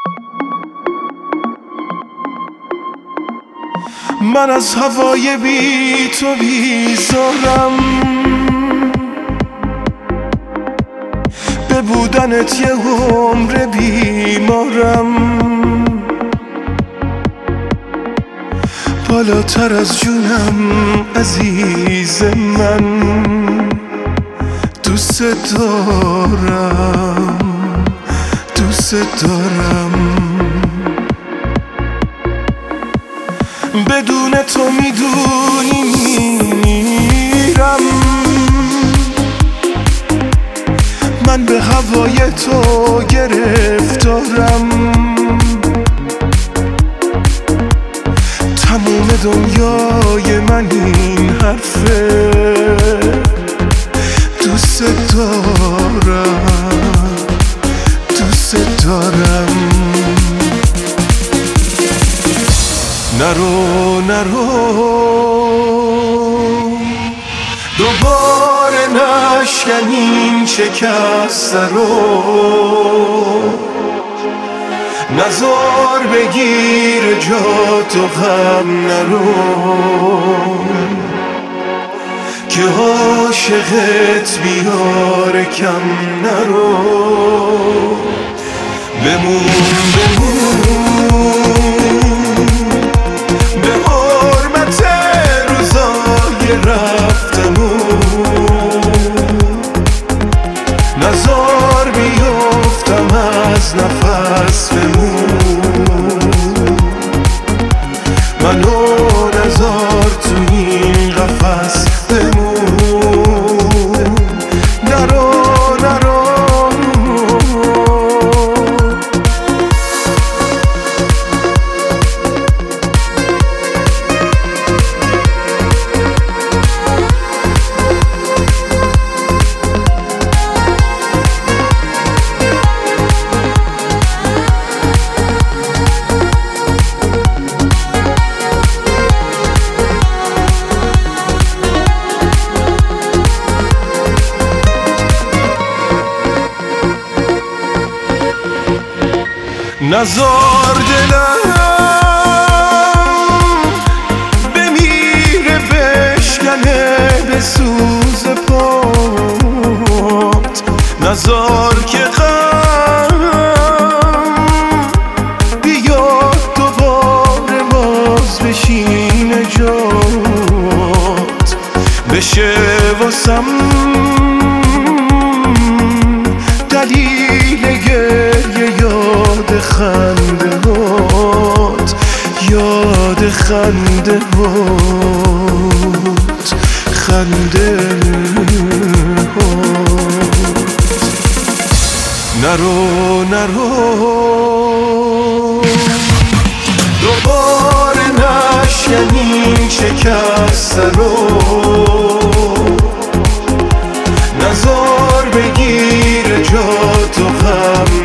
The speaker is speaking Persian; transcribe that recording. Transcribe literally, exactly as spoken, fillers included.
من از هوای بی تو بیزارم، به بودنت یه عمر بیمارم. بالاتر از جونم عزیز من، دوست دارم دوست دارم. بدون تو میدونی میرم، من به هوای تو گرفتارم. تموم دنیای من این حرفه، دوست دارم دوست دارم. نرو نرو دوباره نشکن این شکسته رو، نزار بگیر جا تو غم نرو، که عاشقت بیار کم نرو. بمون بمون نزار بیفتم از نفس، بمون منو نزار تو این قفس، بمون نرو نرو. نزار دلم بمیره بشکنه به سوز پات، نزار که غم بیاد دوباره باز بشینه جات، بشه واسم دلیل گریه یاد خنده هات، یاد خنده هات خنده هات. نرو نرو دوباره نشکن این شکسته رو، نزار بگیر جا تو غم